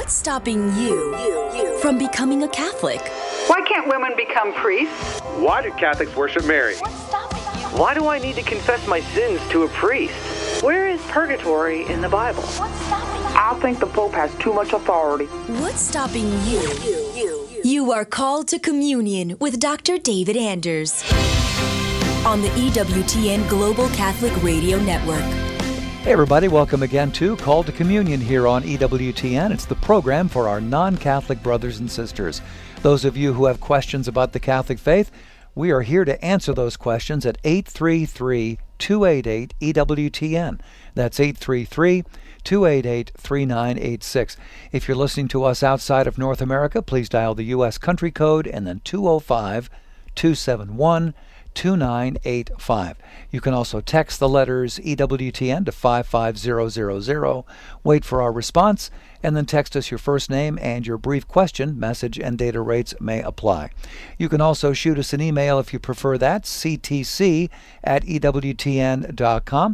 What's stopping you from becoming a Catholic? Why can't women become priests? Why do Catholics worship Mary? What's stopping you? Why do I need to confess my sins to a priest? Where is purgatory in the Bible? What's stopping you? I think the Pope has too much authority. What's stopping you? You are called to communion with Dr. David Anders on the EWTN Global Catholic Radio Network. Hey everybody, welcome again to Call to Communion here on EWTN. It's the program for our non-Catholic brothers and sisters. Those of you who have questions about the Catholic faith, we are here to answer those questions at 833-288-EWTN. That's 833-288-3986. If you're listening to us outside of North America, please dial the U.S. country code and then 205-271-2985. You can also text the letters EWTN to 55000. Wait for our response, and then text us your first name and your brief question. Message and data rates may apply. You can also shoot us an email if you prefer that, ctc@ewtn.com,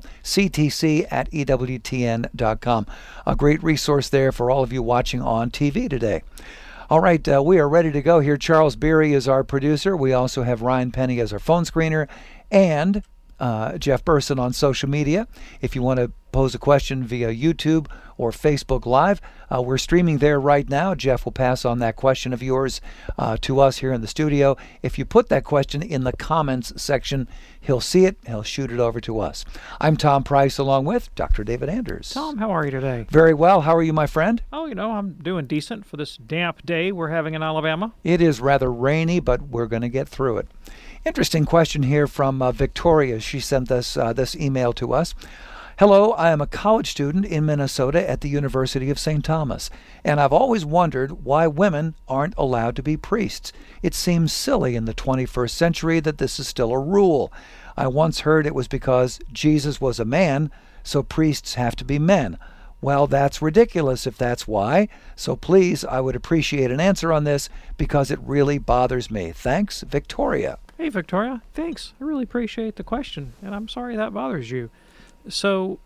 ctc@ewtn.com. A great resource there for all of you watching on TV today. All right, we are ready to go here. Charles Beery is our producer. We also have Ryan Penny as our phone screener, and Jeff Burson on social media. If you want to pose a question via YouTube or Facebook Live, we're streaming there right now. Jeff will pass on that question of yours to us here in the studio. If you put that question in the comments section, he'll see it, he'll shoot it over to us. I'm Tom Price along with Dr. David Anders. Tom, how are you today? Very well. How are you, my friend? Oh, I'm doing decent for this damp day we're having in Alabama. It is rather rainy, but we're going to get through it. Interesting question here from Victoria. She sent us this email to us. Hello, I am a college student in Minnesota at the University of St. Thomas, and I've always wondered why women aren't allowed to be priests. It seems silly in the 21st century that this is still a rule. I once heard it was because Jesus was a man, so priests have to be men. Well, that's ridiculous if that's why. So please, I would appreciate an answer on this because it really bothers me. Thanks, Victoria. Hey, Victoria. Thanks. I really appreciate the question, and I'm sorry that bothers you. So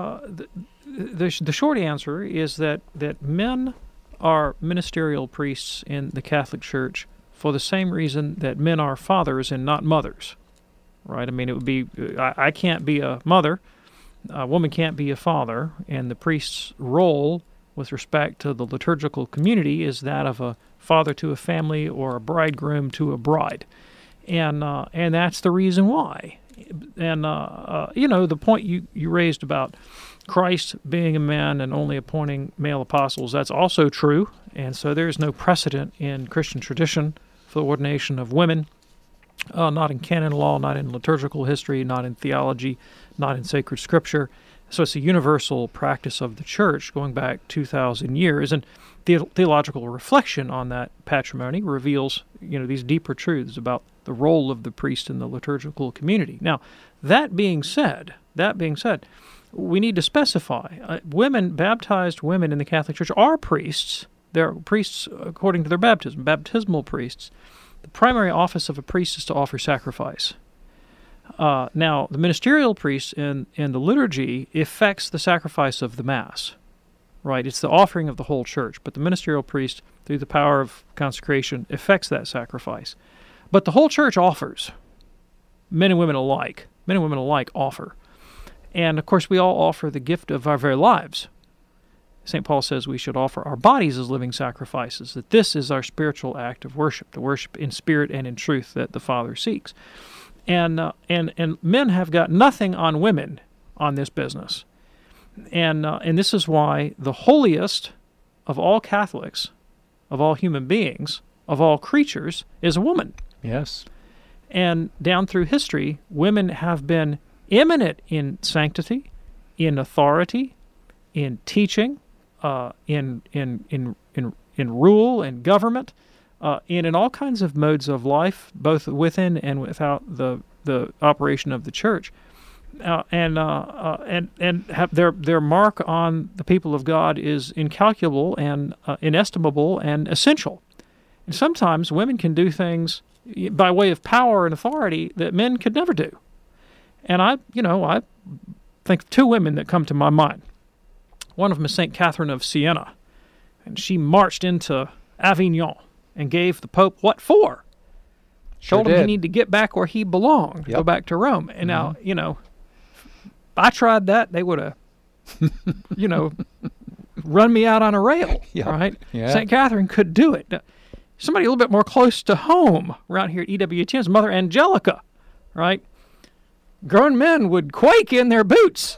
the short answer is that men are ministerial priests in the Catholic Church for the same reason that men are fathers and not mothers, right? I mean, it would be I can't be a mother, a woman can't be a father, and the priest's role with respect to the liturgical community is that of a father to a family or a bridegroom to a bride, and that's the reason why. And, the point you raised about Christ being a man and only appointing male apostles, that's also true. And so there is no precedent in Christian tradition for the ordination of women, not in canon law, not in liturgical history, not in theology, not in sacred scripture. So it's a universal practice of the Church going back 2,000 years. And theological reflection on that patrimony reveals, these deeper truths about the role of the priest in the liturgical community. Now, that being said, we need to specify baptized women in the Catholic Church are priests. They're priests according to their baptism, baptismal priests. The primary office of a priest is to offer sacrifice. Now, the ministerial priest in the liturgy effects the sacrifice of the Mass. Right, it's the offering of the whole church, but the ministerial priest, through the power of consecration, effects that sacrifice. But the whole church offers. Men and women alike. Men and women alike offer. And, of course, we all offer the gift of our very lives. St. Paul says we should offer our bodies as living sacrifices, that this is our spiritual act of worship, the worship in spirit and in truth that the Father seeks. And men have got nothing on women on this business. And this is why the holiest of all Catholics, of all human beings, of all creatures, is a woman. Yes. And down through history, women have been eminent in sanctity, in authority, in teaching, in rule and government, in all kinds of modes of life, both within and without the operation of the Church. And have their mark on the people of God is incalculable and inestimable and essential. And sometimes women can do things by way of power and authority that men could never do. And I think of two women that come to my mind. One of them is St. Catherine of Siena, And she marched into Avignon and gave the Pope what for? Told him he needed to get back where he belonged, go back to Rome. And now, I tried that, they would have, run me out on a rail, right? Yeah. St. Catherine could do it. Now, somebody a little bit more close to home around here at EWTN's Mother Angelica, right? Grown men would quake in their boots.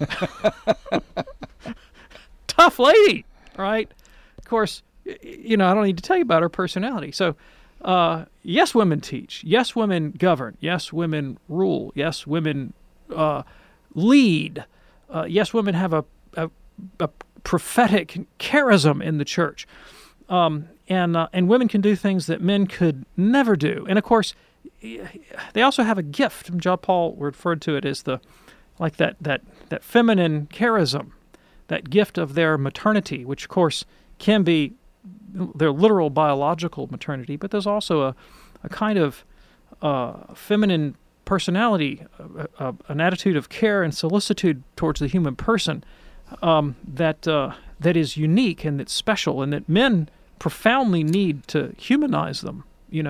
Tough lady, right? Of course, I don't need to tell you about her personality. So, yes, women teach. Yes, women govern. Yes, women rule. Yes, women lead. Yes, women have a prophetic charism in the church. And women can do things that men could never do. And, of course, they also have a gift. John Paul referred to it as that feminine charism, that gift of their maternity, which, of course, can be their literal biological maternity, but there's also a kind of feminine personality, an attitude of care and solicitude towards the human person that is unique and that's special, and that men profoundly need to humanize them,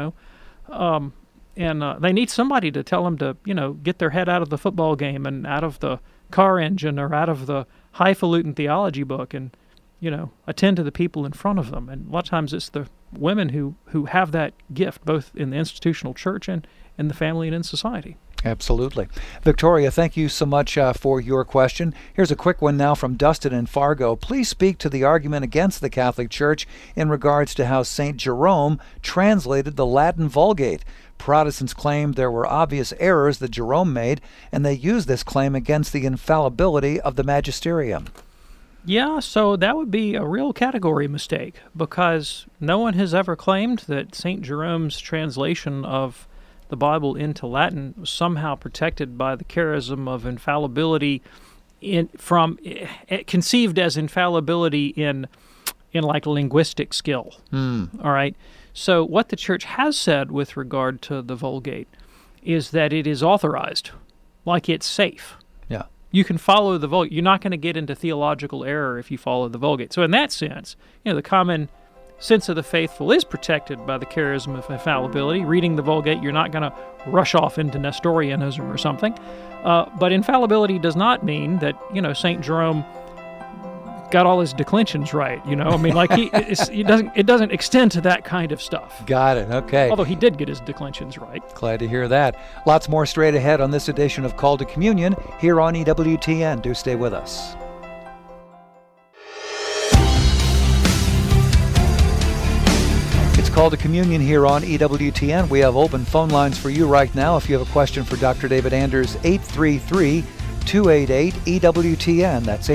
and they need somebody to tell them to, get their head out of the football game and out of the car engine or out of the highfalutin theology book and, attend to the people in front of them. And a lot of times it's the women who have that gift, both in the institutional church and in the family and in society. Absolutely. Victoria, thank you so much for your question. Here's a quick one now from Dustin in Fargo. Please speak to the argument against the Catholic Church in regards to how St. Jerome translated the Latin Vulgate. Protestants claimed there were obvious errors that Jerome made, and they used this claim against the infallibility of the magisterium. Yeah, so that would be a real category mistake, because no one has ever claimed that St. Jerome's translation of the Bible into Latin was somehow protected by the charism of infallibility conceived as infallibility in like linguistic skill. All right. So what the church has said with regard to the Vulgate is that it is authorized, like it's safe. Yeah. You can follow the Vulgate. You're not going to get into theological error if you follow the Vulgate. So in that sense, the common sense of the faithful is protected by the charism of infallibility. Reading the Vulgate, you're not going to rush off into Nestorianism or something. But infallibility does not mean that, St. Jerome got all his declensions right, it doesn't extend to that kind of stuff. Got it. Okay. Although he did get his declensions right. Glad to hear that. Lots more straight ahead on this edition of Call to Communion here on EWTN. Do stay with us. It's Call to Communion here on EWTN. We have open phone lines for you right now. If you have a question for Dr. David Anders, 833-288-EWTN. That's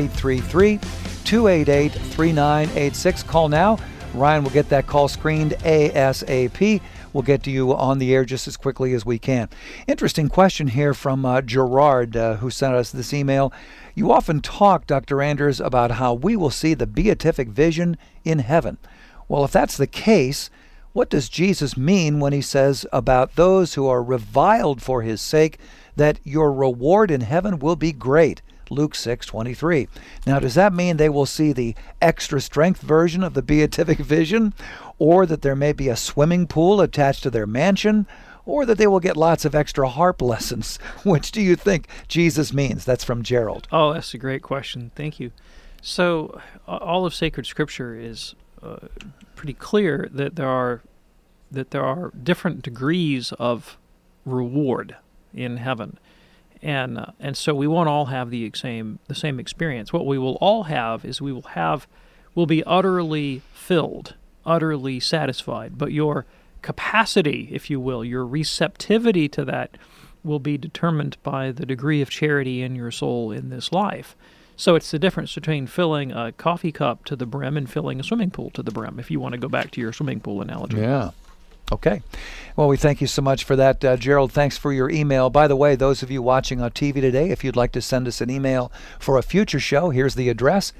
833-288-3986. Call now. Ryan will get that call screened ASAP. We'll get to you on the air just as quickly as we can. Interesting question here from Gerard, who sent us this email. You often talk, Dr. Anders, about how we will see the beatific vision in heaven. Well, if that's the case, what does Jesus mean when he says about those who are reviled for his sake that your reward in heaven will be great? Luke 6:23. Now, does that mean they will see the extra strength version of the beatific vision, or that there may be a swimming pool attached to their mansion, or that they will get lots of extra harp lessons? Which do you think Jesus means? That's from Gerald. Oh, that's a great question. Thank you. So, all of sacred Scripture is pretty clear that there are different degrees of reward in heaven. And so we won't all have the same experience. What we will all have is we'll be utterly filled, utterly satisfied. But your capacity, if you will, your receptivity to that will be determined by the degree of charity in your soul in this life. So it's the difference between filling a coffee cup to the brim and filling a swimming pool to the brim, if you want to go back to your swimming pool analogy. Yeah. Okay. Well, we thank you so much for that, Gerald. Thanks for your email. By the way, those of you watching on TV today, if you'd like to send us an email for a future show, here's the address,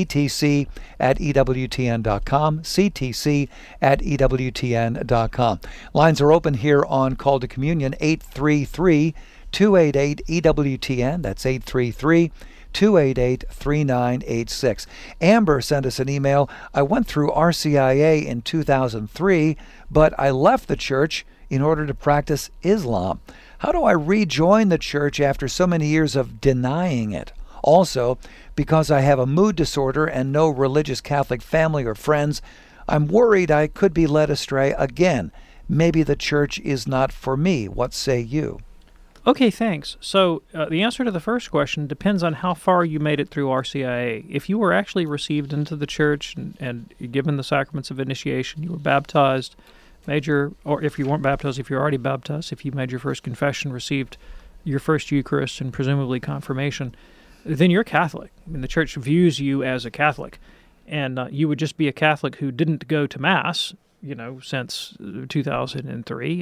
ctc@ewtn.com, ctc@ewtn.com. Lines are open here on Call to Communion, 833-288-EWTN. That's 833-288-EWTN. 288-3986. Amber sent us an email. I went through RCIA in 2003, but I left the church in order to practice Islam. How do I rejoin the church after so many years of denying it? Also, because I have a mood disorder and no religious Catholic family or friends, I'm worried I could be led astray again. Maybe the church is not for me. What say you? Okay, thanks. So the answer to the first question depends on how far you made it through RCIA. If you were actually received into the church and given the sacraments of initiation, you were baptized, or if you weren't baptized, if you're already baptized, if you made your first confession, received your first Eucharist and presumably confirmation, then you're Catholic. I mean, the church views you as a Catholic. And you would just be a Catholic who didn't go to Mass, since 2003,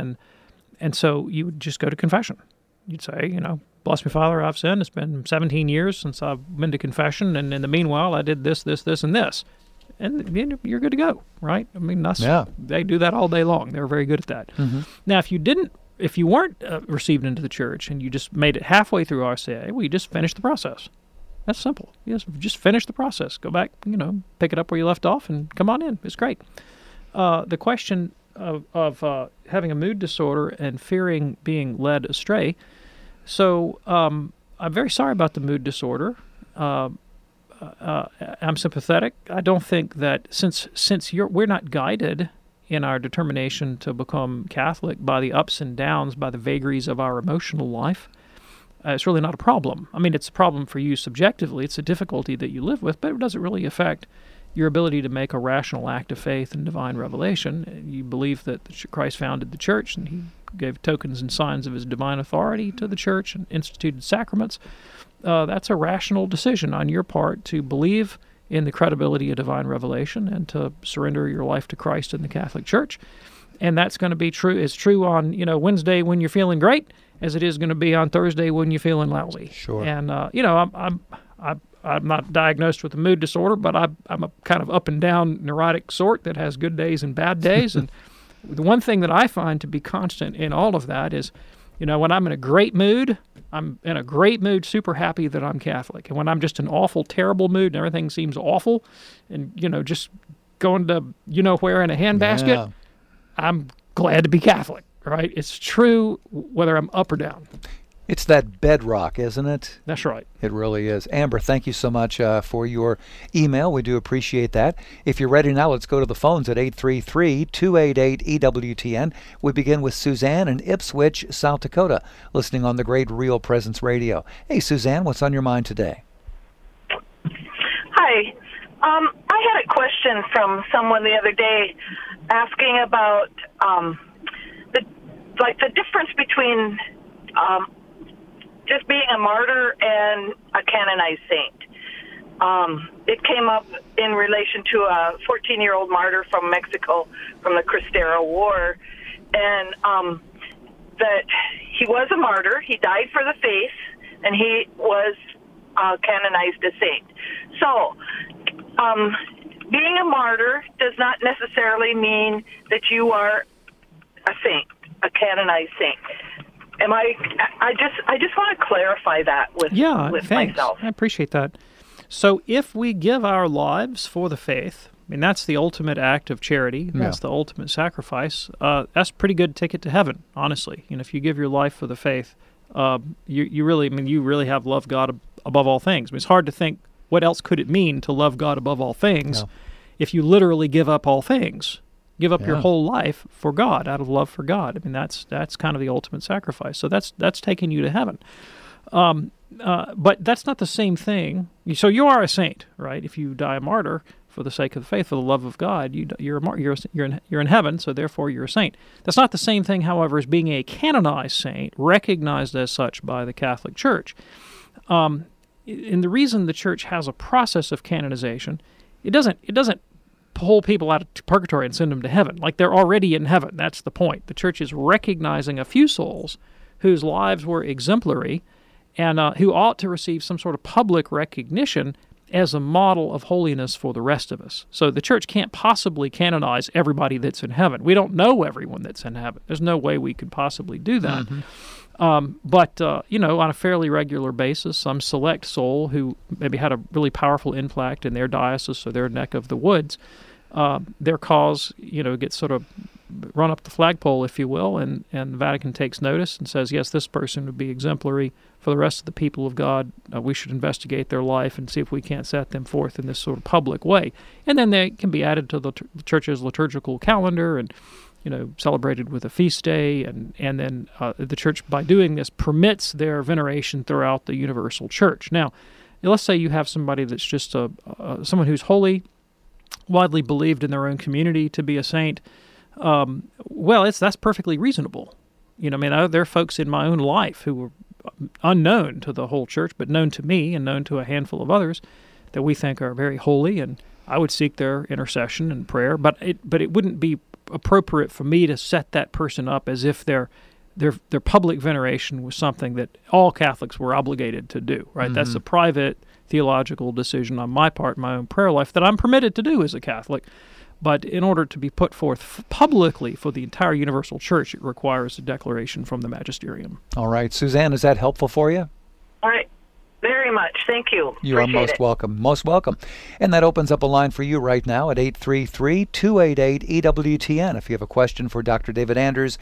and so you would just go to confession. You'd say, bless me, Father, I've sinned. It's been 17 years since I've been to confession, and in the meanwhile, I did this, this, this, and this. And you're good to go, right? I mean, they do that all day long. They're very good at that. Mm-hmm. Now, if you weren't received into the church and you just made it halfway through RCIA, well, you just finish the process. That's simple. Just finish the process. Go back, pick it up where you left off, and come on in. It's great. The question of having a mood disorder and fearing being led astray. So I'm very sorry about the mood disorder. I'm sympathetic. I don't think that since we're not guided in our determination to become Catholic by the ups and downs, by the vagaries of our emotional life, it's really not a problem. I mean, it's a problem for you subjectively. It's a difficulty that you live with, but it doesn't really affect your ability to make a rational act of faith and divine revelation. You believe that Christ founded the church, and he gave tokens and signs of his divine authority to the church and instituted sacraments. That's a rational decision on your part to believe in the credibility of divine revelation and to surrender your life to Christ in the Catholic Church. And that's going to be true. It's true on Wednesday when you're feeling great, as it is going to be on Thursday when you're feeling lousy. Sure. And I'm not diagnosed with a mood disorder, but I'm a kind of up and down neurotic sort that has good days and bad days. And the one thing that I find to be constant in all of that is, when I'm in a great mood, I'm in a great mood, super happy that I'm Catholic. And when I'm just in awful, terrible mood and everything seems awful, and just going to where in a handbasket, I'm glad to be Catholic. Right? It's true whether I'm up or down. It's that bedrock, isn't it? That's right. It really is. Amber, thank you so much for your email. We do appreciate that. If you're ready now, let's go to the phones at 833-288-EWTN. We begin with Suzanne in Ipswich, South Dakota, listening on the Great Real Presence Radio. Hey, Suzanne, what's on your mind today? Hi. I had a question from someone the other day asking about the difference between just being a martyr and a canonized saint. It came up in relation to a 14-year-old martyr from Mexico from the Cristero War, and that he was a martyr. He died for the faith, and he was canonized a saint. So, being a martyr does not necessarily mean that you are a saint, a canonized saint. I just want to clarify that with myself. I appreciate that. So if we give our lives for the faith, I mean, that's the ultimate act of charity. That's the ultimate sacrifice. That's a pretty good ticket to heaven, honestly. If you give your life for the faith, you really have loved God above all things. I mean, it's hard to think what else could it mean to love God above all things if you literally give up all things. Give up your whole life for God, out of love for God. I mean, that's kind of the ultimate sacrifice. So that's taking you to heaven. But that's not the same thing. So you are a saint, right? If you die a martyr for the sake of the faith, for the love of God, you're in heaven. So therefore, you're a saint. That's not the same thing, however, as being a canonized saint, recognized as such by the Catholic Church. And the reason the Church has a process of canonization, it doesn't pull people out of purgatory and send them to heaven. Like, they're already in heaven. That's the point. The Church is recognizing a few souls whose lives were exemplary and who ought to receive some sort of public recognition as a model of holiness for the rest of us. So the Church can't possibly canonize everybody that's in heaven. We don't know everyone that's in heaven. There's no way we could possibly do that. But on a fairly regular basis, some select soul who maybe had a really powerful impact in their diocese or their neck of the woods, their cause, gets sort of run up the flagpole, if you will, and the Vatican takes notice and says, yes, this person would be exemplary for the rest of the people of God. We should investigate their life and see if we can't set them forth in this sort of public way. And then they can be added to the church's liturgical calendar and celebrated with a feast day, and then the church, by doing this, permits their veneration throughout the universal church. Now, let's say you have somebody that's just someone who's holy, widely believed in their own community to be a saint. That's perfectly reasonable. There are folks in my own life who were unknown to the whole church, but known to me and known to a handful of others that we think are very holy, and I would seek their intercession and prayer. But it wouldn't be appropriate for me to set that person up as if their public veneration was something that all Catholics were obligated to do, right? Mm-hmm. That's a private theological decision on my part, my own prayer life, that I'm permitted to do as a Catholic. But in order to be put forth publicly for the entire universal church, it requires a declaration from the magisterium. All right. Suzanne, is that helpful for you? All right. Very much. Thank you. You are most welcome. Most welcome. And that opens up a line for you right now at 833-288-EWTN. If you have a question for Dr. David Anders,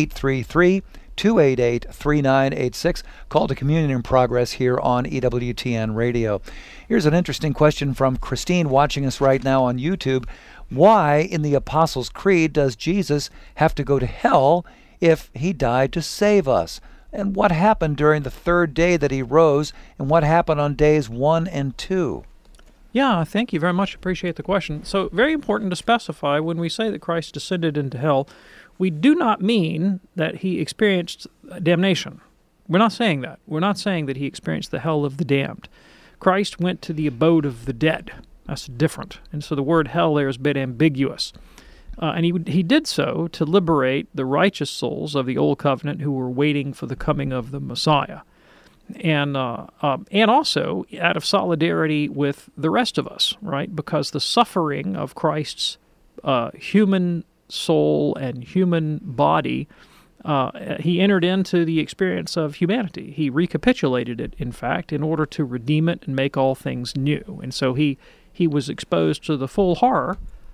833-288-3986. Call to Communion in Progress here on EWTN Radio. Here's an interesting question from Christine watching us right now on YouTube. Why in the Apostles' Creed does Jesus have to go to hell if he died to save us? And what happened during the third day that he rose, and what happened on days 1 and 2? Yeah, thank you very much. Appreciate the question. So very important to specify, when we say that Christ descended into hell, we do not mean that he experienced damnation. We're not saying that. We're not saying that he experienced the hell of the damned. Christ went to the abode of the dead. That's different. And so the word hell there is a bit ambiguous. And he did so to liberate the righteous souls of the Old Covenant who were waiting for the coming of the Messiah. And also out of solidarity with the rest of us, right? Because the suffering of Christ's human soul and human body, he entered into the experience of humanity. He recapitulated it, in fact, in order to redeem it and make all things new. And so he was exposed to the full horror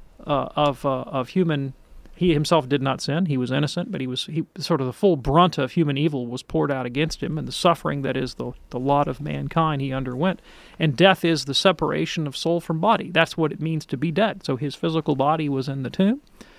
of human. He himself did not sin; he was innocent, but he sort of the full brunt of human evil was poured out against him, and the suffering that is the lot of mankind he underwent. And death is the separation of soul from body. That's what it means to be dead. So his physical body was in the tomb.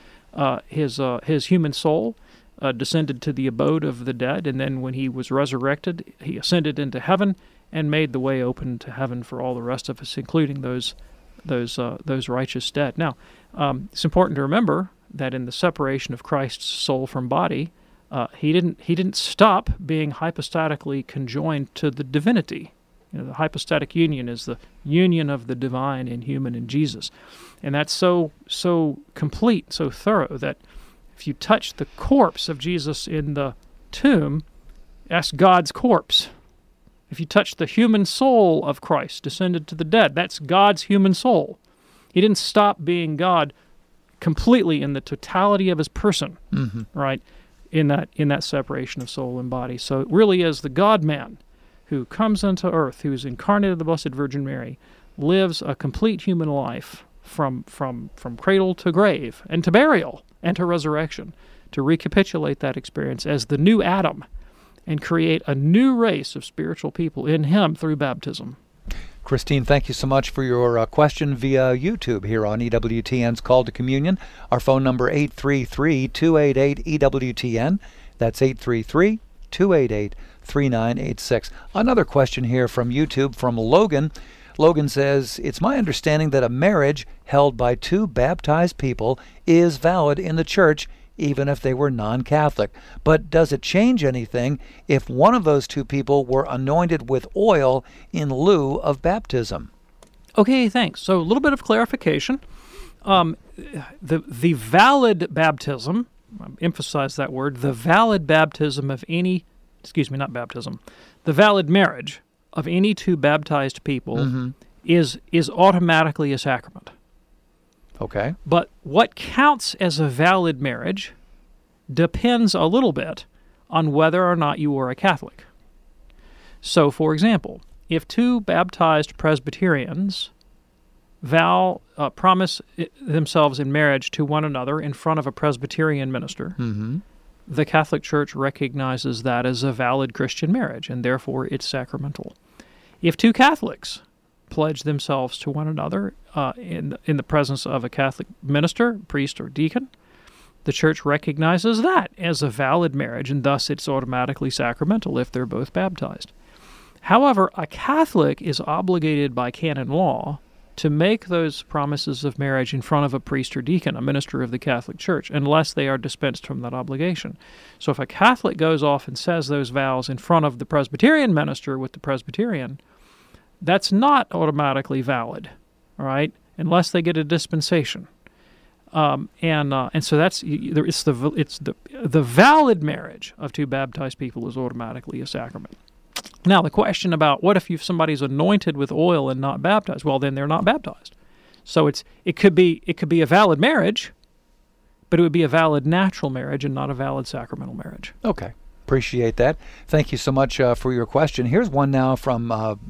His human soul descended to the abode of the dead, and then when he was resurrected, he ascended into heaven and made the way open to heaven for all the rest of us, including those righteous dead. Now, it's important to remember that in the separation of Christ's soul from body, he didn't stop being hypostatically conjoined to the divinity. The hypostatic union is the union of the divine and human in Jesus, and that's so complete, so thorough that if you touch the corpse of Jesus in the tomb, that's God's corpse. If you touch the human soul of Christ descended to the dead, that's God's human soul. He didn't stop being God completely in the totality of his person, right? In that separation of soul and body. So it really is the God-man who comes into earth, who is incarnate of the Blessed Virgin Mary, lives a complete human life from cradle to grave and to burial and to resurrection, to recapitulate that experience as the new Adam and create a new race of spiritual people in him through baptism. Christine, thank you so much for your question via YouTube here on EWTN's Call to Communion. Our phone number 833-288-EWTN. That's 833-288-3986. Another question here from YouTube from Logan. Logan says, it's my understanding that a marriage held by two baptized people is valid in the church even if they were non-Catholic. But does it change anything if one of those two people were anointed with oil in lieu of baptism? Okay, thanks. So a little bit of clarification. The valid baptism, emphasize that word, the valid baptism of any, the valid marriage of any two baptized people is automatically a sacrament. Okay. But what counts as a valid marriage depends a little bit on whether or not you are a Catholic. So, for example, if two baptized Presbyterians promise themselves in marriage to one another in front of a Presbyterian minister, the Catholic Church recognizes that as a valid Christian marriage, and therefore it's sacramental. If two Catholics pledge themselves to one another in the presence of a Catholic minister, priest, or deacon, the Church recognizes that as a valid marriage, and thus it's automatically sacramental if they're both baptized. However, a Catholic is obligated by canon law to make those promises of marriage in front of a priest or deacon, a minister of the Catholic Church, unless they are dispensed from that obligation. So if a Catholic goes off and says those vows in front of the Presbyterian minister with the Presbyterian, that's not automatically valid, all right, unless they get a dispensation. And so that's the valid marriage of two baptized people is automatically a sacrament. Now, the question about what if somebody's anointed with oil and not baptized? Well, then they're not baptized. So it could be a valid marriage, but it would be a valid natural marriage and not a valid sacramental marriage. Okay. Appreciate that. Thank you so much for your question. Here's one now from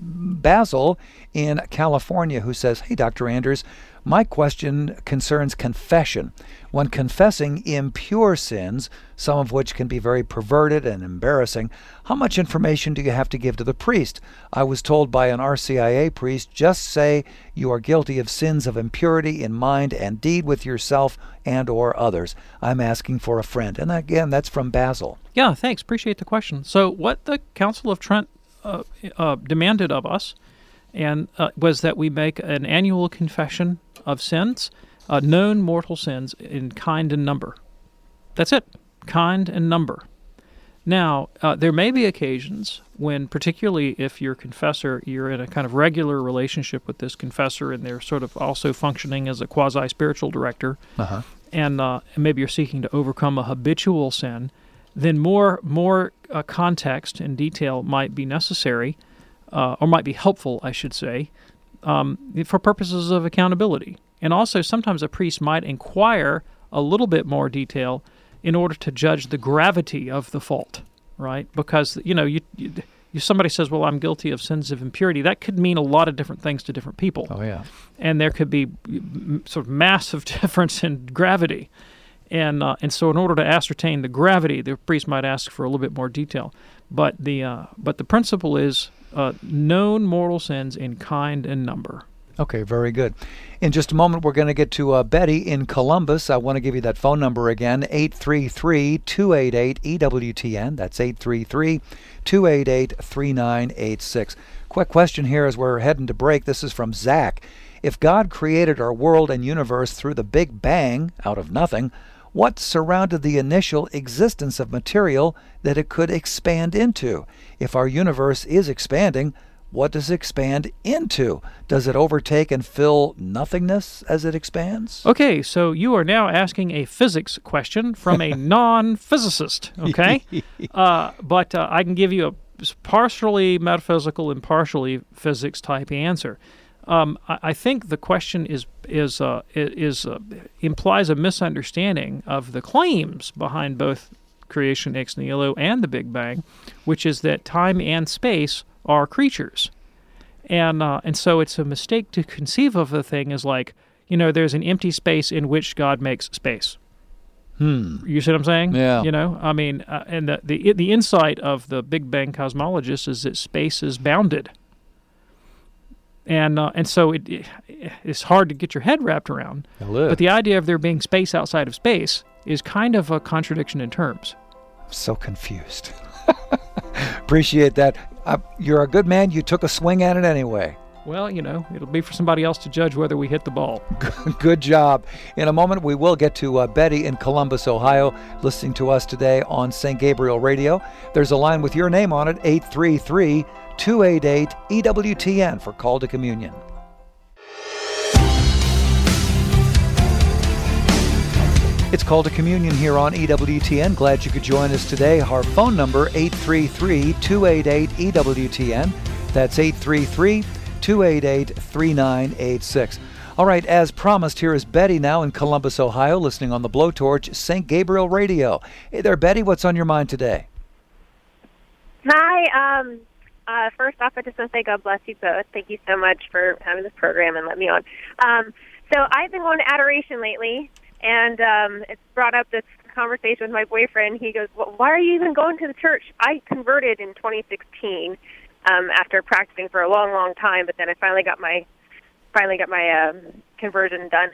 Basil in California who says, "Hey, Dr. Anders, my question concerns confession. When confessing impure sins, some of which can be very perverted and embarrassing, how much information do you have to give to the priest? I was told by an RCIA priest, just say you are guilty of sins of impurity in mind and deed with yourself and or others. I'm asking for a friend." And again, that's from Basil. Yeah, thanks. Appreciate the question. So what the Council of Trent demanded of us was that we make an annual confession of sins, known mortal sins in kind and number. That's it, kind and number. Now, there may be occasions when, particularly if your confessor, you're in a kind of regular relationship with this confessor and they're sort of also functioning as a quasi-spiritual director, and maybe you're seeking to overcome a habitual sin, then more context and detail might be necessary, or might be helpful, I should say, for purposes of accountability. And also, sometimes a priest might inquire a little bit more detail in order to judge the gravity of the fault, right? Because, somebody says, well, I'm guilty of sins of impurity. That could mean a lot of different things to different people. Oh, yeah. And there could be sort of massive difference in gravity. And so in order to ascertain the gravity, the priest might ask for a little bit more detail. But the principle is known mortal sins in kind and number. Okay, very good. In just a moment, we're going to get to Betty in Columbus. I want to give you that phone number again, 833-288-EWTN. That's 833-288-3986. Quick question here as we're heading to break. This is from Zach. If God created our world and universe through the Big Bang, out of nothing, what surrounded the initial existence of material that it could expand into? If our universe is expanding, what does it expand into? Does it overtake and fill nothingness as it expands? Okay, so you are now asking a physics question from a non-physicist, okay? But I can give you a partially metaphysical and partially physics-type answer. I think the question implies a misunderstanding of the claims behind both creation ex nihilo and the Big Bang, which is that time and space are creatures. And so it's a mistake to conceive of the thing as like, there's an empty space in which God makes space. You see what I'm saying? Yeah. And the insight of the Big Bang cosmologist is that space is bounded. And so it's hard to get your head wrapped around. But the idea of there being space outside of space is kind of a contradiction in terms. I'm so confused. Appreciate that. You're a good man. You took a swing at it anyway. Well, it'll be for somebody else to judge whether we hit the ball. Good job. In a moment, we will get to Betty in Columbus, Ohio, listening to us today on St. Gabriel Radio. There's a line with your name on it, 833-288-EWTN for Call to Communion. It's Call to Communion here on EWTN. Glad you could join us today. Our phone number, 833-288-EWTN. That's 833-288-3986. All right, as promised, here is Betty now in Columbus, Ohio, listening on the Blowtorch St. Gabriel Radio. Hey there, Betty. What's on your mind today? Hi. First off, I just want to say God bless you both. Thank you so much for having this program and letting me on. So I've been going to adoration lately, and it's brought up this conversation with my boyfriend. He goes, well, why are you even going to the church? I converted in 2016 after practicing for a long, long time, but then I finally got my conversion done.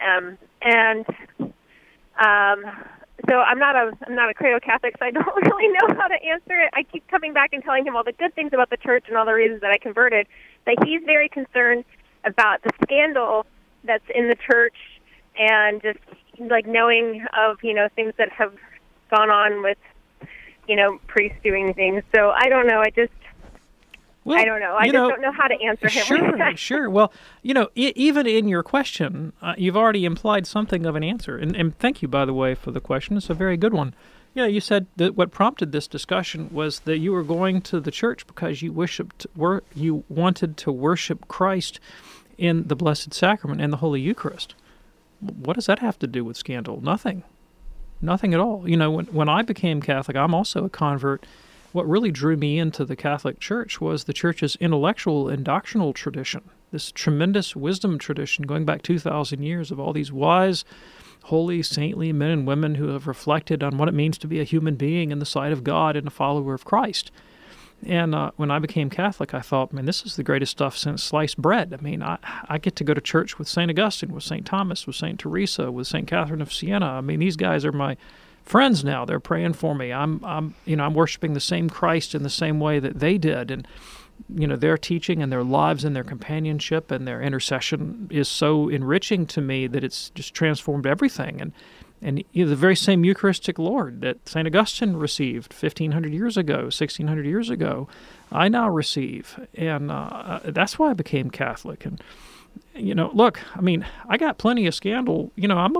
So I'm not a cradle Catholic, so I don't really know how to answer it. I keep coming back and telling him all the good things about the church and all the reasons that I converted, but he's very concerned about the scandal that's in the church and just like knowing of, things that have gone on with, priests doing things. So I don't know. I don't know. I just don't know how to answer him. Sure. Well, even in your question, you've already implied something of an answer. And thank you, by the way, for the question. It's a very good one. You said that what prompted this discussion was that you were going to the church because you wanted to worship Christ in the Blessed Sacrament and the Holy Eucharist. What does that have to do with scandal? Nothing at all. When I became Catholic, I'm also a convert. What really drew me into the Catholic Church was the Church's intellectual and doctrinal tradition, this tremendous wisdom tradition going back 2,000 years of all these wise, holy, saintly men and women who have reflected on what it means to be a human being in the sight of God and a follower of Christ. And when I became Catholic, I thought, man, this is the greatest stuff since sliced bread. I mean, I get to go to church with St. Augustine, with St. Thomas, with St. Teresa, with St. Catherine of Siena. I mean, these guys are my friends now. They're praying for me. I'm worshiping the same Christ in the same way that they did. And, their teaching and their lives and their companionship and their intercession is so enriching to me that it's just transformed everything. And the very same Eucharistic Lord that St. Augustine received 1,500 years ago, 1,600 years ago, I now receive. And that's why I became Catholic. And, look, I mean, I got plenty of scandal. I'm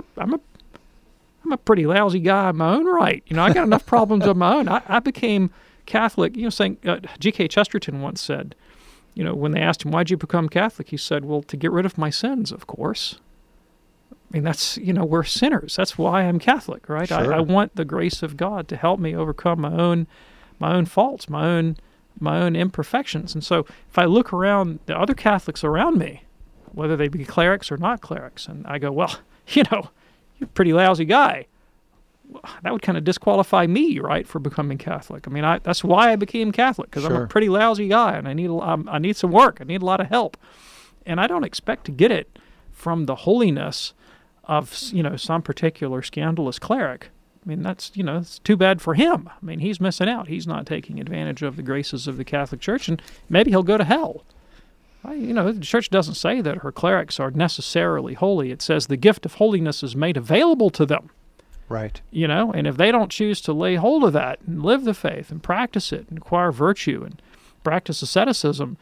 a pretty lousy guy in my own right. I got enough problems of my own. I became Catholic. St. G.K. Chesterton once said, when they asked him, why'd you become Catholic? He said, well, to get rid of my sins, of course. I mean, that's, we're sinners. That's why I'm Catholic, right? Sure. I want the grace of God to help me overcome my own faults, my own imperfections. And so if I look around the other Catholics around me, whether they be clerics or not clerics, and I go, well, you're a pretty lousy guy. That would kind of disqualify me, right, for becoming Catholic. I mean, that's why I became Catholic, because I'm a pretty lousy guy, and I need some work. I need a lot of help. And I don't expect to get it from the holiness of, some particular scandalous cleric. I mean, that's, it's too bad for him. I mean, he's missing out. He's not taking advantage of the graces of the Catholic Church, and maybe he'll go to hell. The Church doesn't say that her clerics are necessarily holy. It says the gift of holiness is made available to them. Right. And if they don't choose to lay hold of that and live the faith and practice it and acquire virtue and practice asceticism,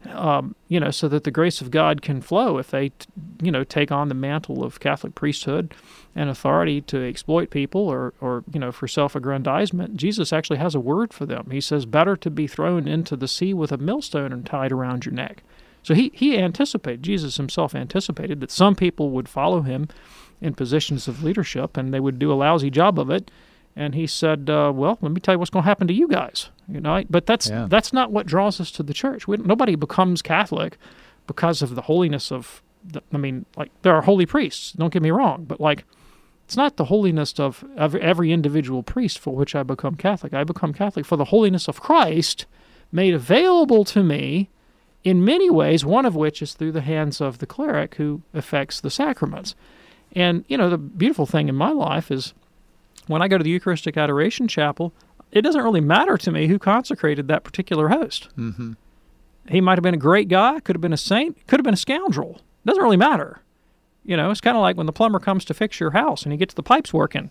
so that the grace of God can flow, if they, take on the mantle of Catholic priesthood and authority to exploit people or for self-aggrandizement, Jesus actually has a word for them. He says, better to be thrown into the sea with a millstone and tied around your neck. So he anticipated, Jesus himself anticipated that some people would follow him in positions of leadership and they would do a lousy job of it. And he said, well, let me tell you what's going to happen to you guys. But that's not what draws us to the church. Nobody becomes Catholic because of the holiness of, there are holy priests, don't get me wrong, but it's not the holiness of every individual priest for which I become Catholic. I become Catholic for the holiness of Christ made available to me in many ways, one of which is through the hands of the cleric who effects the sacraments. And, the beautiful thing in my life is when I go to the Eucharistic Adoration Chapel, it doesn't really matter to me who consecrated that particular host. Mm-hmm. He might have been a great guy, could have been a saint, could have been a scoundrel. It doesn't really matter. It's kind of like when the plumber comes to fix your house and he gets the pipes working.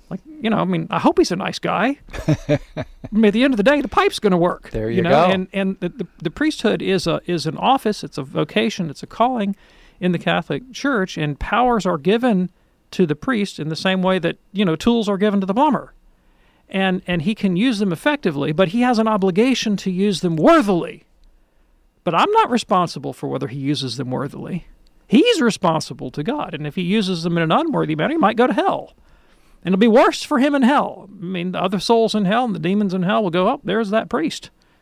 I hope he's a nice guy. At the end of the day, the pipe's going to work. There you go. And the priesthood is an office, it's a vocation, it's a calling in the Catholic Church, and powers are given to the priest in the same way that, tools are given to the plumber. And he can use them effectively, but he has an obligation to use them worthily. But I'm not responsible for whether he uses them worthily. He's responsible to God, and if he uses them in an unworthy manner, he might go to hell. And it'll be worse for him in hell. The other souls in hell and the demons in hell will go, oh, there's that priest.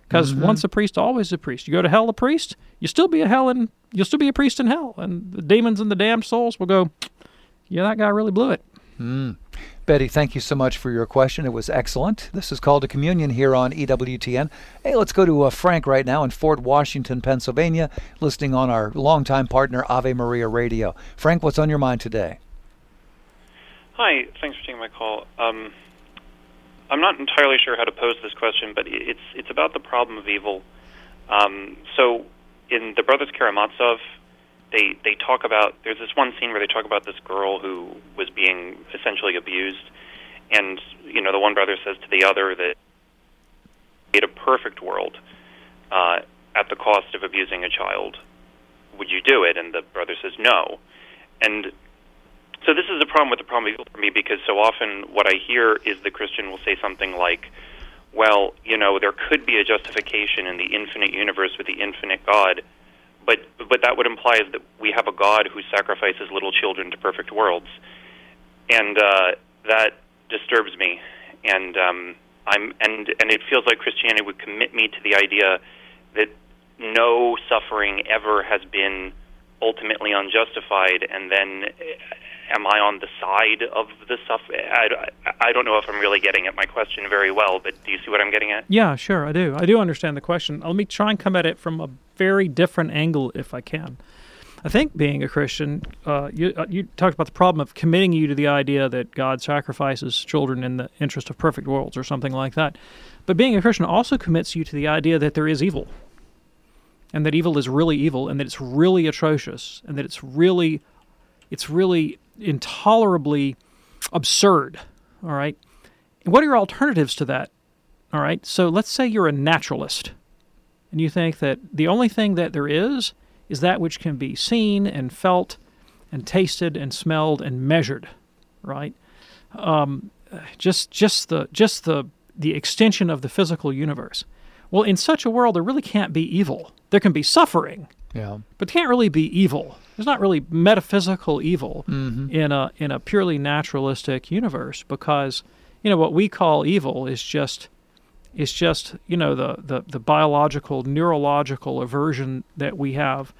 Because once a priest, always a priest. You go to hell a priest, you'll still be a priest in hell. And the demons and the damned souls will go, yeah, that guy really blew it. Betty, thank you so much for your question. It was excellent. This is Call to Communion here on EWTN. Hey, let's go to Frank right now in Fort Washington, Pennsylvania, listening on our longtime partner, Ave Maria Radio. Frank, what's on your mind today? Hi, thanks for taking my call. I'm not entirely sure how to pose this question, but it's about the problem of evil. So in the Brothers Karamazov, they talk about, there's this one scene where they talk about this girl who was being essentially abused, and the one brother says to the other that in a perfect world, at the cost of abusing a child, would you do it? And the brother says no. And so this is a problem with the problem of evil for me, because so often what I hear is the Christian will say something like, well, there could be a justification in the infinite universe with the infinite God, but that would imply is that we have a God who sacrifices little children to perfect worlds, and that disturbs me. And and it feels like Christianity would commit me to the idea that no suffering ever has been ultimately unjustified, and then am I on the side of the suffering? I don't know if I'm really getting at my question very well, but do you see what I'm getting at? Yeah, sure, I do. I do understand the question. Let me try and come at it from a very different angle if I can. I think being a Christian, you talked about the problem of committing you to the idea that God sacrifices children in the interest of perfect worlds or something like that. But being a Christian also commits you to the idea that there is evil, and that evil is really evil, and that it's really atrocious, and that it's really intolerably absurd, all right? And what are your alternatives to that, all right? So let's say you're a naturalist, and you think that the only thing that there is that which can be seen and felt and tasted and smelled and measured, right? Just the extension of the physical universe. Well, in such a world, there really can't be evil. There can be suffering, but can't really be evil. There's not really metaphysical evil in a purely naturalistic universe, because what we call evil is just the biological, neurological aversion that we have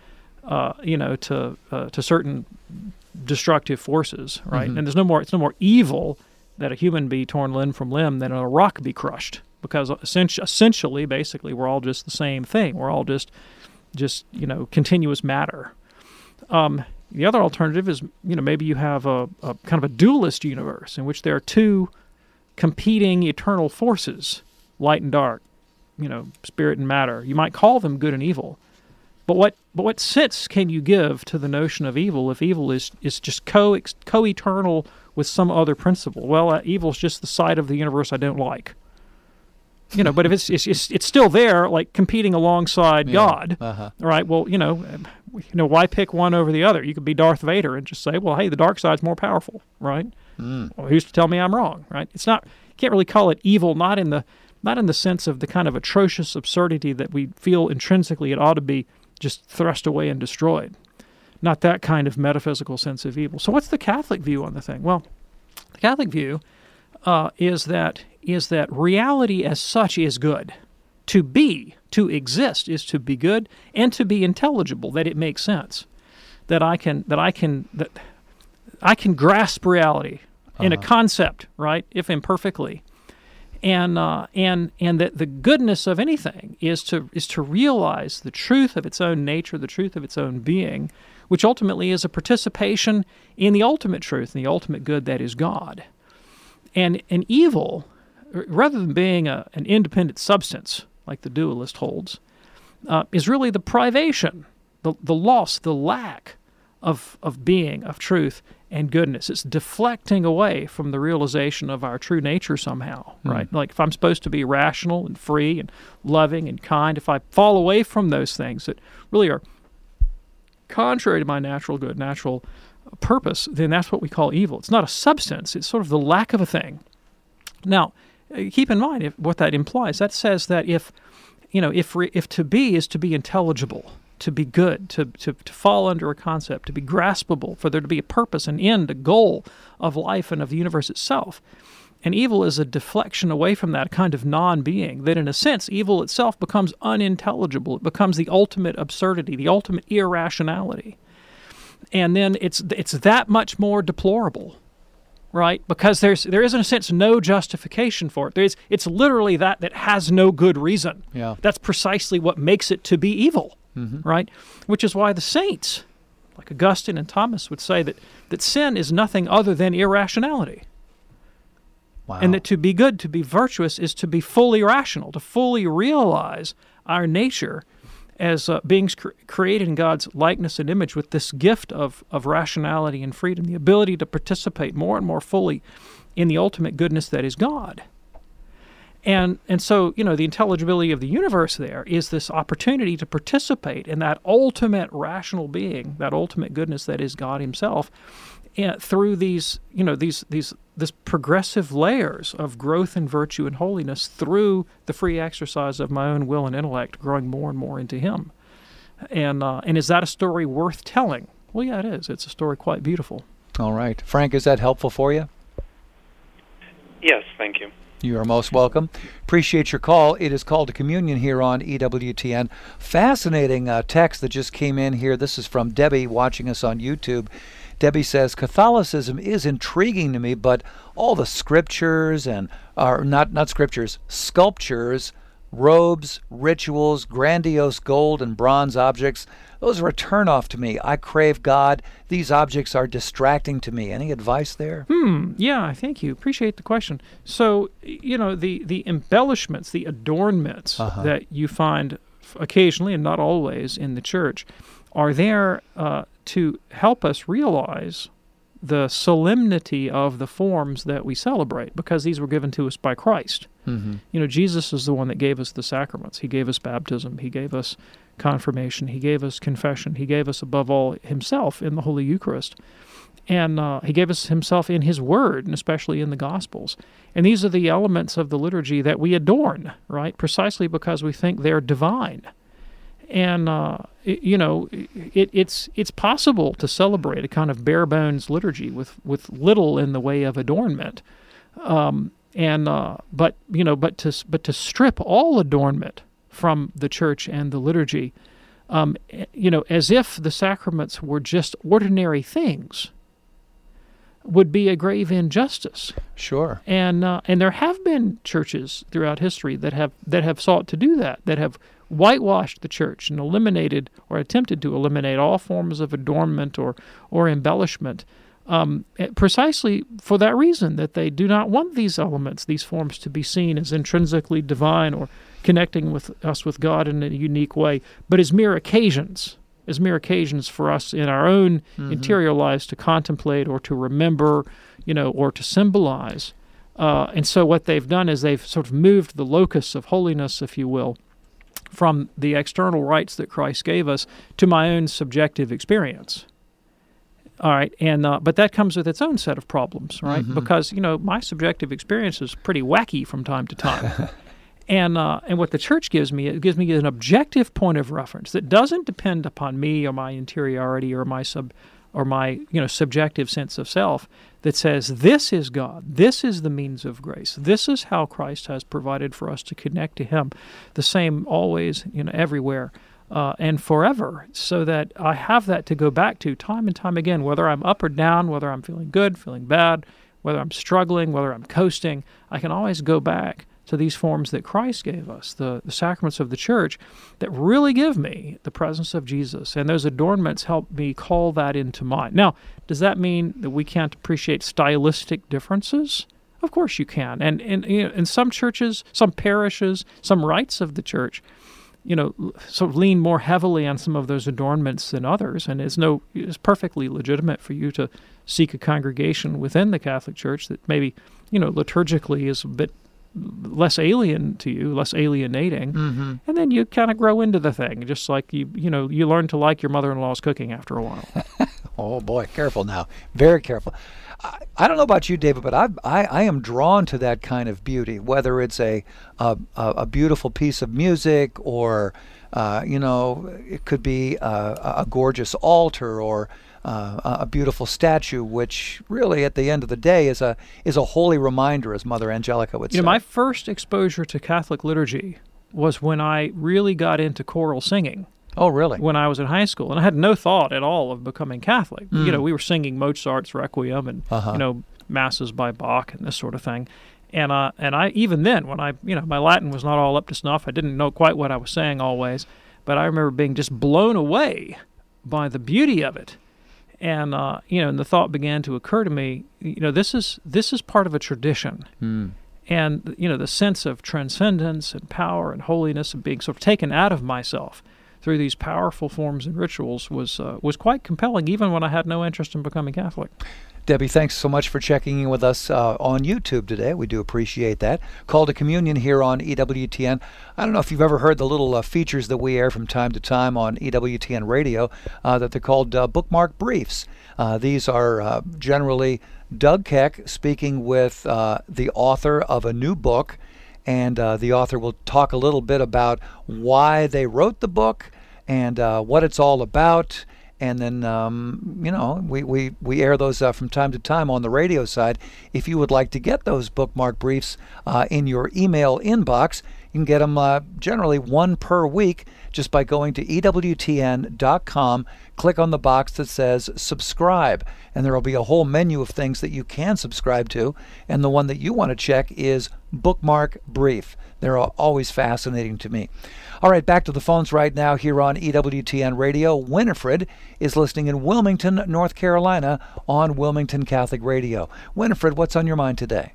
to certain destructive forces, right? And it's no more evil that a human be torn limb from limb than a rock be crushed, because essentially, basically, we're all just the same thing. We're all just continuous matter. The other alternative is, maybe you have a kind of a dualist universe in which there are two competing eternal forces, light and dark, spirit and matter. You might call them good and evil. But what sense can you give to the notion of evil if evil is just co-eternal with some other principle? Well, evil is just the side of the universe I don't like. But if it's still there, like competing alongside God, all right? Well, why pick one over the other? You could be Darth Vader and just say, well, hey, the dark side's more powerful, right? Well, who's to tell me I'm wrong, right? It's not. You can't really call it evil, not in the sense of the kind of atrocious absurdity that we feel intrinsically it ought to be just thrust away and destroyed. Not that kind of metaphysical sense of evil. So what's the Catholic view on the thing? Well, the Catholic view is that reality as such is good. To exist is to be good and to be intelligible, that it makes sense. That I can grasp reality in a concept, right, if imperfectly. And that the goodness of anything is to realize the truth of its own nature, the truth of its own being, which ultimately is a participation in the ultimate truth and the ultimate good that is God. And evil, rather than being an independent substance, like the dualist holds, is really the privation, the loss, the lack of being, of truth and goodness. It's deflecting away from the realization of our true nature somehow, right? Like if I'm supposed to be rational and free and loving and kind, if I fall away from those things that really are contrary to my natural good, natural purpose, then that's what we call evil. It's not a substance. It's sort of the lack of a thing. Now, keep in mind what that implies. That says that if to be is to be intelligible, to be good, to fall under a concept, to be graspable, for there to be a purpose, an end, a goal of life and of the universe itself, And evil is a deflection away from that kind of non-being, that in a sense, evil itself becomes unintelligible. It becomes the ultimate absurdity, the ultimate irrationality. And then it's that much more deplorable, right? Because there is, in a sense, no justification for it. It's literally that has no good reason. Yeah. That's precisely what makes it to be evil, right? Which is why the saints, like Augustine and Thomas, would say that sin is nothing other than irrationality. Wow. And that to be good, to be virtuous, is to be fully rational, to fully realize our nature as beings created in God's likeness and image with this gift of rationality and freedom, the ability to participate more and more fully in the ultimate goodness that is God. And so, the intelligibility of the universe there is this opportunity to participate in that ultimate rational being, that ultimate goodness that is God himself, and through these progressive layers of growth in virtue and holiness through the free exercise of my own will and intellect, growing more and more into him. And is that a story worth telling? Well, yeah, it is. It's a story quite beautiful. All right. Frank, is that helpful for you? Yes, thank you. You are most welcome. Appreciate your call. It is Called to Communion here on EWTN. Fascinating text that just came in here. This is from Debbie watching us on YouTube. Debbie says, Catholicism is intriguing to me, but all the scriptures sculptures, robes, rituals, grandiose gold and bronze objects, those are a turnoff to me. I crave God. These objects are distracting to me. Any advice there? Yeah, thank you. Appreciate the question. So, the embellishments, the adornments that you find occasionally and not always in the church are there to help us realize the solemnity of the forms that we celebrate, because these were given to us by Christ. Jesus is the one that gave us the sacraments. He gave us baptism. He gave us confirmation. He gave us confession. He gave us, above all, himself in the Holy Eucharist. And he gave us himself in his Word, and especially in the Gospels. And these are the elements of the liturgy that we adorn, right? Precisely because we think they're divine. And, it's possible to celebrate a kind of bare-bones liturgy with little in the way of adornment. But to strip all adornment from the church and the liturgy, as if the sacraments were just ordinary things, would be a grave injustice. Sure. And there have been churches throughout history that have sought to do that have whitewashed the church and eliminated or attempted to eliminate all forms of adornment or embellishment, precisely for that reason, that they do not want these elements, these forms, to be seen as intrinsically divine or connecting with us with God in a unique way, but as mere occasions for us in our own interior lives to contemplate or to remember, or to symbolize. And so what they've done is they've sort of moved the locus of holiness, if you will, from the external rites that Christ gave us to my own subjective experience. All right, and but that comes with its own set of problems, right? Because, my subjective experience is pretty wacky from time to time. And what the church gives me, it gives me an objective point of reference that doesn't depend upon me or my interiority or my subjective sense of self, that says this is God, this is the means of grace, this is how Christ has provided for us to connect to Him, the same always, everywhere, and forever, so that I have that to go back to time and time again, whether I'm up or down, whether I'm feeling good, feeling bad, whether I'm struggling, whether I'm coasting. I can always go back to these forms that Christ gave us, the sacraments of the church, that really give me the presence of Jesus. And those adornments help me call that into mind. Now, does that mean that we can't appreciate stylistic differences? Of course you can. And in some churches, some parishes, some rites of the church, sort of lean more heavily on some of those adornments than others. And it's perfectly legitimate for you to seek a congregation within the Catholic Church that maybe, liturgically is a bit less alien to you, less alienating, and then you kind of grow into the thing, just like you learn to like your mother-in-law's cooking after a while. Oh boy, careful now, very careful. I don't know about you, David, but I am drawn to that kind of beauty, whether it's a beautiful piece of music or it could be a gorgeous altar or a beautiful statue, which really, at the end of the day, is a holy reminder, as Mother Angelica would say. My first exposure to Catholic liturgy was when I really got into choral singing. Oh, really? When I was in high school, and I had no thought at all of becoming Catholic. We were singing Mozart's Requiem and masses by Bach and this sort of thing. And I even then, when my Latin was not all up to snuff, I didn't know quite what I was saying always, but I remember being just blown away by the beauty of it. And and the thought began to occur to me, this is part of a tradition. And the sense of transcendence and power and holiness and being sort of taken out of myself through these powerful forms and rituals was quite compelling, even when I had no interest in becoming Catholic. Debbie, thanks so much for checking in with us on YouTube today. We do appreciate that. Call to Communion here on EWTN. I don't know if you've ever heard the little features that we air from time to time on EWTN radio that they're called bookmark briefs. These are generally Doug Keck speaking with the author of a new book, and the author will talk a little bit about why they wrote the book and what it's all about. And then, we air those from time to time on the radio side. If you would like to get those bookmark briefs in your email inbox, you can get them generally one per week just by going to EWTN.com, click on the box that says subscribe, and there will be a whole menu of things that you can subscribe to, and the one that you want to check is bookmark brief. They're always fascinating to me. All right, back to the phones right now here on EWTN Radio. Winifred is listening in Wilmington, North Carolina on Wilmington Catholic Radio. Winifred, what's on your mind today?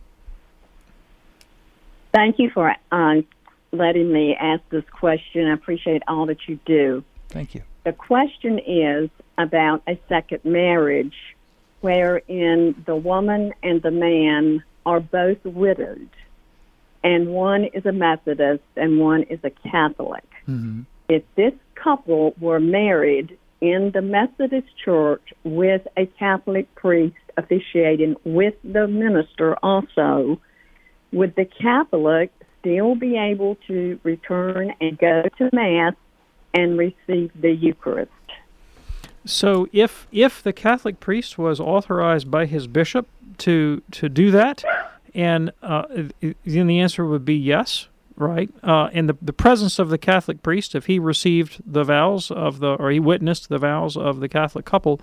Thank you for letting me ask this question. I appreciate all that you do. Thank you. The question is about a second marriage wherein the woman and the man are both widowed, and one is a Methodist and one is a Catholic. Mm-hmm. If this couple were married in the Methodist church with a Catholic priest officiating with the minister also, would the Catholic still be able to return and go to Mass and receive the Eucharist? So if the Catholic priest was authorized by his bishop to do that, and then the answer would be yes, right? In the presence of the Catholic priest, if he received the vows or he witnessed the vows of the Catholic couple,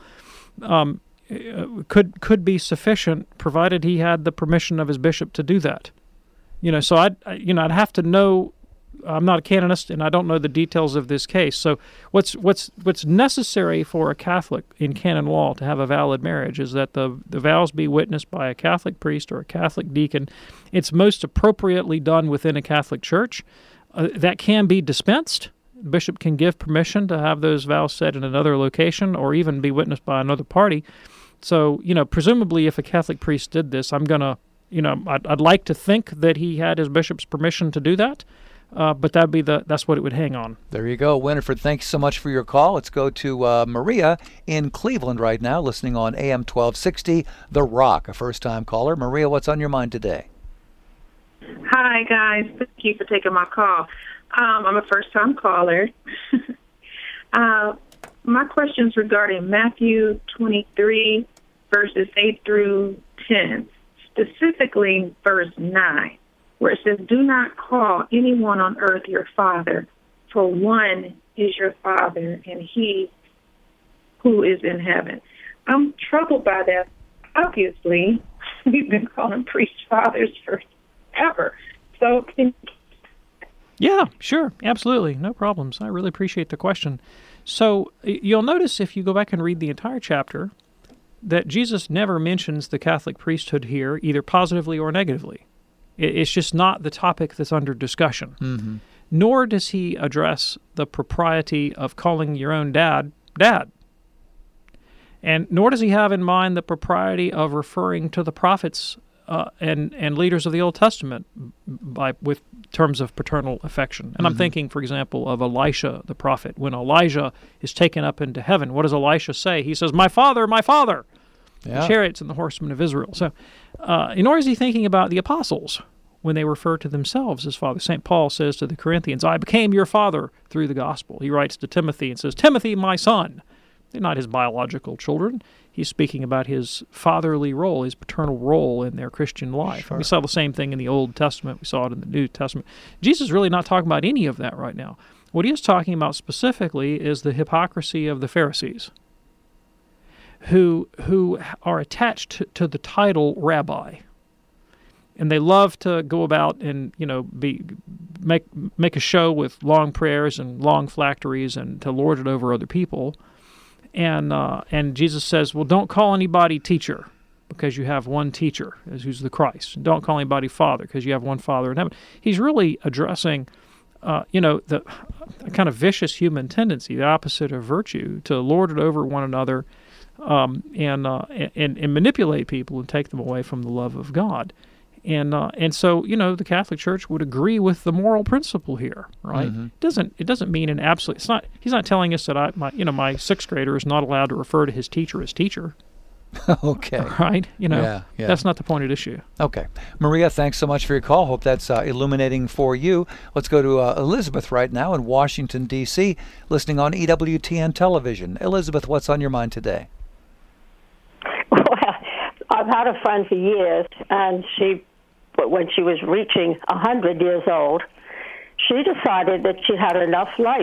could be sufficient, provided he had the permission of his bishop to do that. So I'd have to know. I'm not a canonist, and I don't know the details of this case. So what's necessary for a Catholic in canon law to have a valid marriage is that the vows be witnessed by a Catholic priest or a Catholic deacon. It's most appropriately done within a Catholic church. That can be dispensed. The bishop can give permission to have those vows said in another location or even be witnessed by another party. So, presumably if a Catholic priest did this, I'm going to, I'd like to think that he had his bishop's permission to do that. But that's what it would hang on. There you go. Winifred, thanks so much for your call. Let's go to Maria in Cleveland right now, listening on AM 1260, The Rock, a first-time caller. Maria, what's on your mind today? Hi, guys. Thank you for taking my call. I'm a first-time caller. My question's regarding Matthew 23, verses 8 through 10, specifically verse 9. Where it says, "Do not call anyone on earth your father, for one is your Father, and he who is in heaven." I'm troubled by that. Obviously, we've been calling priests fathers forever. So, yeah, sure, absolutely, no problems. I really appreciate the question. So you'll notice if you go back and read the entire chapter that Jesus never mentions the Catholic priesthood here, either positively or negatively. It's just not the topic that's under discussion. Mm-hmm. Nor does he address the propriety of calling your own dad, Dad. And nor does he have in mind the propriety of referring to the prophets and leaders of the Old Testament with terms of paternal affection. And I'm thinking, for example, of Elisha the prophet. When Elijah is taken up into heaven, what does Elisha say? He says, my father, yeah. The chariots and the horsemen of Israel. So, nor is he thinking about the apostles when they refer to themselves as father. St. Paul says to the Corinthians, I became your father through the gospel. He writes to Timothy and says, Timothy, my son. They're not his biological children. He's speaking about his fatherly role, his paternal role in their Christian life. Sure. We saw the same thing in the Old Testament. We saw it in the New Testament. Jesus is really not talking about any of that right now. What he is talking about specifically is the hypocrisy of the Pharisees, who are attached to the title rabbi. And they love to go about and, make a show with long prayers and long phylacteries and to lord it over other people. And Jesus says, well, don't call anybody teacher because you have one teacher, who's the Christ. And don't call anybody father because you have one Father in heaven. He's really addressing, the kind of vicious human tendency, the opposite of virtue, to lord it over one another and manipulate people and take them away from the love of God. And so the Catholic Church would agree with the moral principle here, right? Mm-hmm. It doesn't mean an absolute. It's not. He's not telling us that my sixth grader is not allowed to refer to his teacher as teacher. Okay. Right. That's not the point at issue. Okay, Maria, thanks so much for your call. Hope that's illuminating for you. Let's go to Elizabeth right now in Washington D.C., listening on EWTN television. Elizabeth, what's on your mind today? Well, I've had a friend for years, and when she was reaching 100 years old, she decided that she had enough life.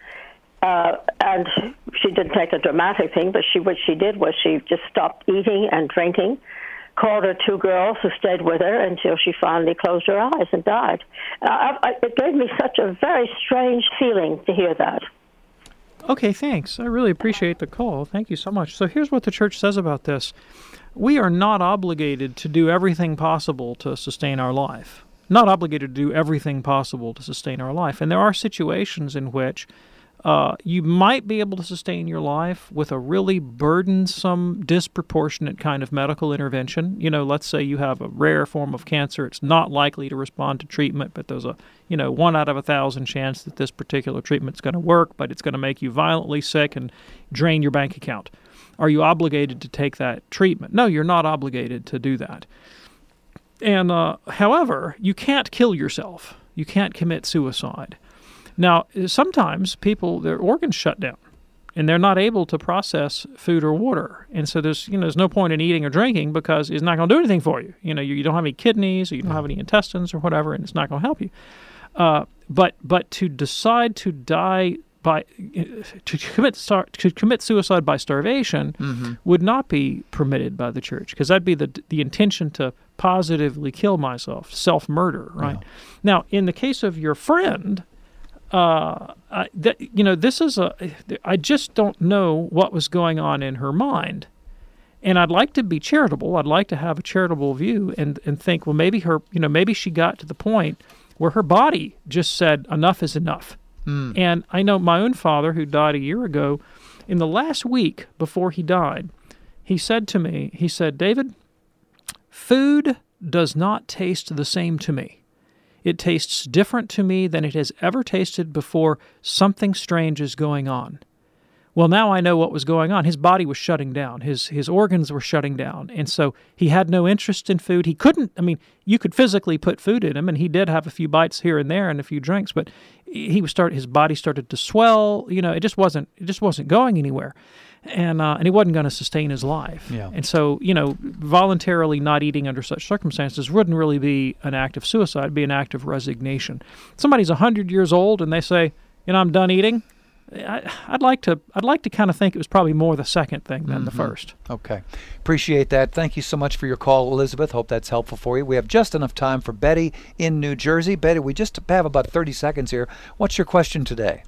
And she didn't take a dramatic thing, but what she did was she just stopped eating and drinking, called her two girls who stayed with her until she finally closed her eyes and died. It gave me such a very strange feeling to hear that. Okay, thanks. I really appreciate the call. Thank you so much. So here's what the Church says about this. We are not obligated to do everything possible to sustain our life. Not obligated to do everything possible to sustain our life. And there are situations in which you might be able to sustain your life with a really burdensome, disproportionate kind of medical intervention. Let's say you have a rare form of cancer. It's not likely to respond to treatment, but there's a 1 out of 1,000 chance that this particular treatment's going to work, but it's going to make you violently sick and drain your bank account. Are you obligated to take that treatment? No, you're not obligated to do that. And however, you can't kill yourself. You can't commit suicide. Now, sometimes their organs shut down, and they're not able to process food or water. And so there's no point in eating or drinking because it's not going to do anything for you. You don't have any kidneys, or you don't have any intestines or whatever, and it's not going to help you. But to decide to die to commit suicide by starvation would not be permitted by the Church, because that'd be the intention to positively kill myself, self-murder, right? Yeah. Now, in the case of your friend, this is I just don't know what was going on in her mind. And I'd like to be charitable. I'd like to have a charitable view and think, well, maybe maybe she got to the point where her body just said enough is enough. And I know my own father, who died a year ago, in the last week before he died, he said to me, David, food does not taste the same to me. It tastes different to me than it has ever tasted before. Something strange is going on. Well, now I know what was going on. His body was shutting down. His organs were shutting down. And so he had no interest in food. He couldn't, you could physically put food in him, and he did have a few bites here and there and a few drinks, but his body started to swell. It just wasn't going anywhere. And he wasn't going to sustain his life. Yeah. And so, voluntarily not eating under such circumstances wouldn't really be an act of suicide. It'd be an act of resignation. Somebody's 100 years old and they say, I'm done eating. I'd like to kind of think it was probably more the second thing than the first. Okay. Appreciate that. Thank you so much for your call, Elizabeth. Hope that's helpful for you. We have just enough time for Betty in New Jersey. Betty, we just have about 30 seconds here. What's your question today?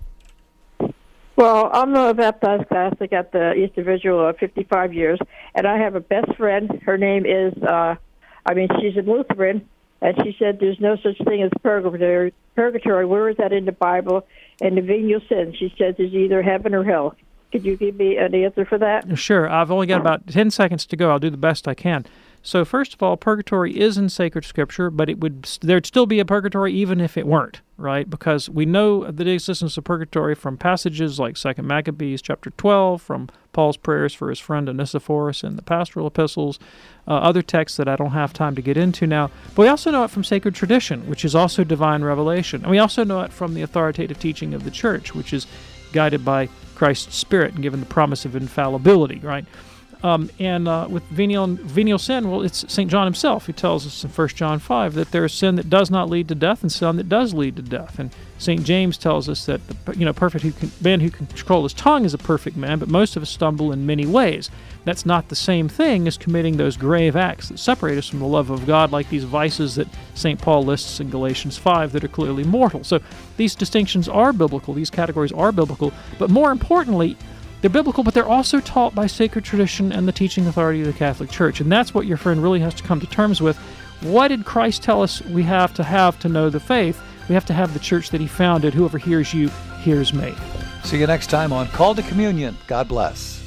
Well, I'm a baptized Catholic at the Eastern Vigil of 55 years, and I have a best friend. Her name is, she's a Lutheran, and she said there's no such thing as purgatory. Where is that in the Bible? And the venial sin, she says, is either heaven or hell. Could you give me an answer for that? Sure. I've only got about 10 seconds to go. I'll do the best I can. So first of all, purgatory is in sacred scripture, but there'd still be a purgatory even if it weren't, right? Because we know the existence of purgatory from passages like 2 Maccabees chapter 12, from Paul's prayers for his friend Onesiphorus in the pastoral epistles, other texts that I don't have time to get into now. But we also know it from sacred tradition, which is also divine revelation. And we also know it from the authoritative teaching of the Church, which is guided by Christ's Spirit and given the promise of infallibility, right? With venial sin, well, it's St. John himself who tells us in 1 John 5 that there is sin that does not lead to death and sin that does lead to death. And St. James tells us that man who can control his tongue is a perfect man, but most of us stumble in many ways. That's not the same thing as committing those grave acts that separate us from the love of God, like these vices that St. Paul lists in Galatians 5 that are clearly mortal. So these distinctions are biblical, these categories are biblical, but more importantly, they're biblical, but they're also taught by sacred tradition and the teaching authority of the Catholic Church. And that's what your friend really has to come to terms with. What did Christ tell us we have to know the faith? We have to have the church that he founded. Whoever hears you, hears me. See you next time on Call to Communion. God bless.